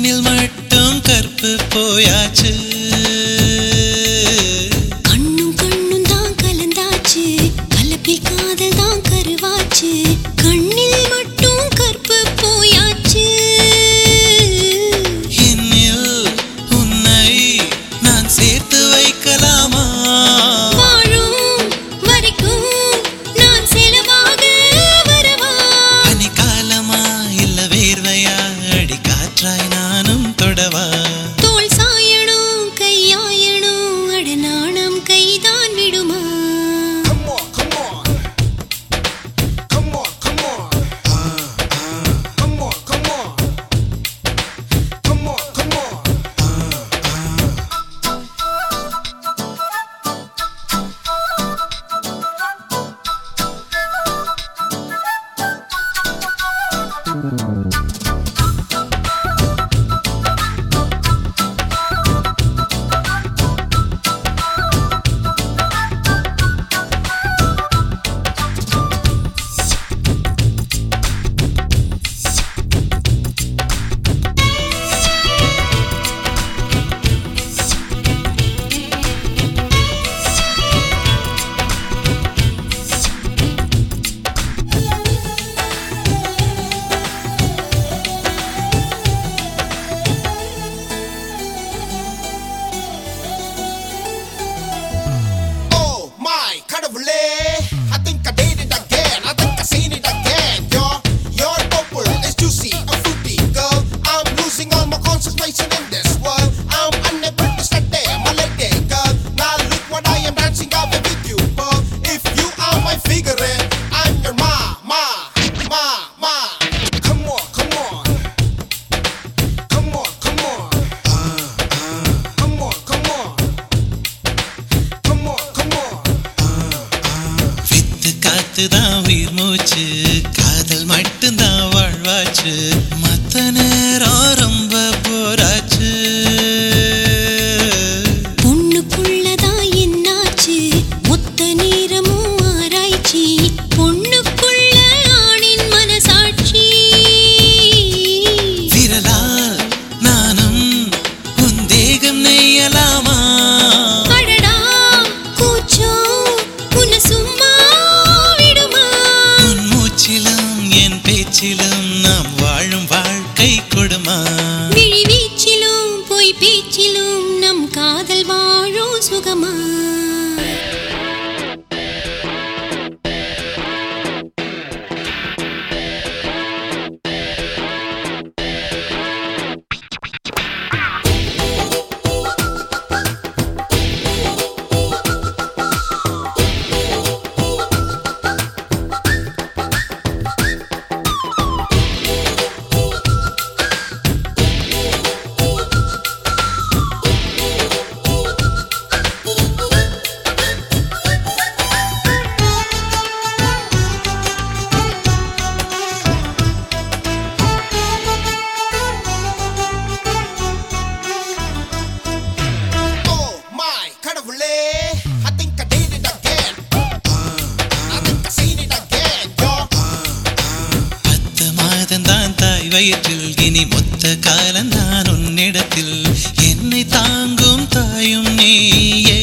கண்ணில் மட்டும் கற்பு போயாச்சு கண்ணும் கண்ணும் தான் கலந்தாச்சு கலப்பில் காதல் தான் கருவாச்சு கண்ணில் மட்டும் கற்பு போயாச்சு என்னில் உன்னை நான் சேர்த்து வைக்கலாமா வாழும் வரைக்கும் நான் செலவாக வரவா பனிக்காலமா இல்ல வேர்வையா அடி காற்றாய் நானும் தொடவா தோள் சாயணும் கையாயணும் அடநாணம் கைதான் விடுமா I think I did it again. I think I seen it again. Your purple is juicy and fruity, girl. I'm losing all my concentration in this world. I'm unable to stay, my lady, girl. Now look what I am dancing out with you, girl. If you are my figure, I'm your ma. Come on. Come on. Come on. வித்து காத்துதான் உயிர் மூச்சு காதல் மட்டும்தான் வாழ்வாச்சு மத்த நேரம் ரொம்ப போராச்சு பொண்ணுக்குள்ளதான் என்னாச்சு மொத்த நேரமும் ஆராய்ச்சி பொண்ணுக்குள்ள ஆணின் மனசாட்சி விரலால் நானும் உன் தேகம் நெய்யலாமா அடடா கூச்சம் உன்னை சும்மா விடுமா உன் மூச்சிலும் என் பேச்சிலும் நாம் வாழும் வாழ்க்கை கொடுமா விழி வீச்சிலும் பொய் பேச்சிலும் நம் காதல் வாழும் சுகமா I think I did it again. I think I seen it again, yo. 10 மாதம்தான் தாய் வயிற்றில் இனி மொத்த காலம்தான் உன்னிடத்தில் என்னை தாங்கும் தாயும் நீ